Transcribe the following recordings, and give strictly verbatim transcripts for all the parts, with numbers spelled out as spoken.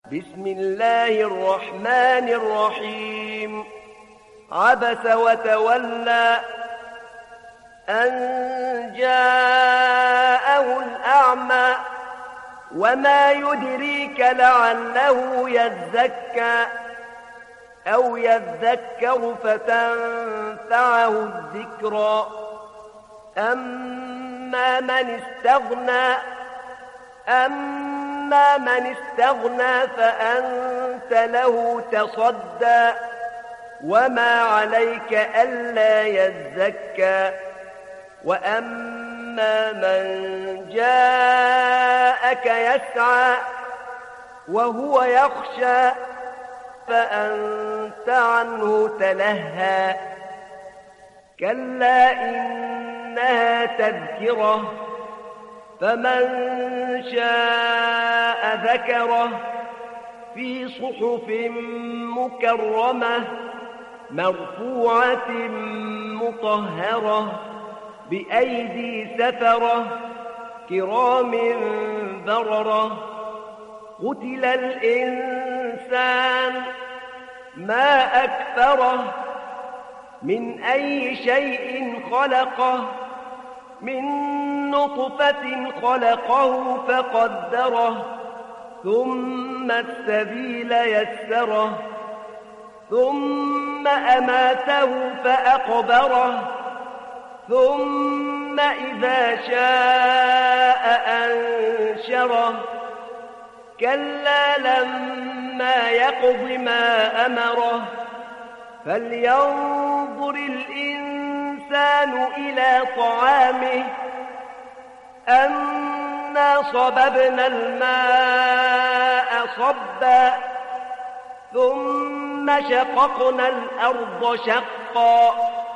بسم الله الرحمن الرحيم عبس وتولى أن جاءه الأعمى وما يدريك لعله يزكى أو يذكر فتنفعه الذكرى أما من استغنى أما من استغنى فأنت له تصدى وما عليك ألا يزكى وأما من جاءك يسعى وهو يخشى فأنت عنه تلهى كلا إنها تذكرة فمن شاء ذكره في صحف مكرمة مرفوعة مطهرة بأيدي سفرة كرام بررة قتل الإنسان ما أكفره من أي شيء خلقه من نطفة خلقه فقدره ثم السبيل يسره ثم أماته فأقبره ثم إذا شاء أنشره كلا لما يقض ما أمره فلينظر الإنسان إلى طعامه أنا صببنا الماء صبا ثم شققنا الأرض شقا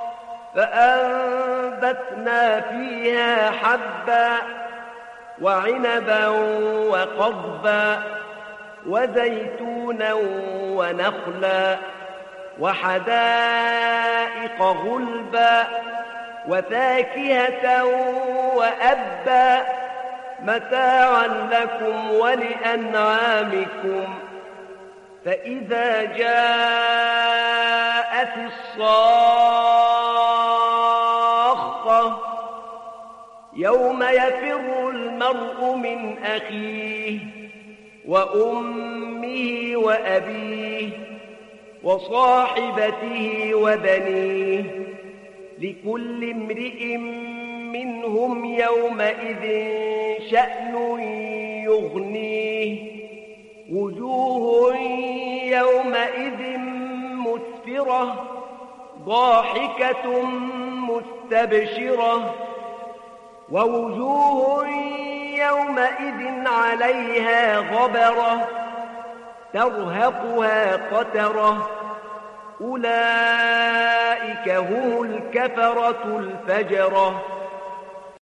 فأنبتنا فيها حبا وعنبا وقضبا وزيتونا ونخلا وحدائق غلبا وفاكهة وأبا متاعا لكم ولأنعامكم فإذا جاءت الصاخة يوم يفر المرء من أخيه وأمه وأبيه وصاحبته وبنيه لكل امرئ منهم يومئذ شأن يغنيه وجوه يومئذ مسفرة ضاحكة مستبشرة ووجوه يومئذ عليها غبرة ترهقها قترة أولئك هم الكفرة الفجرة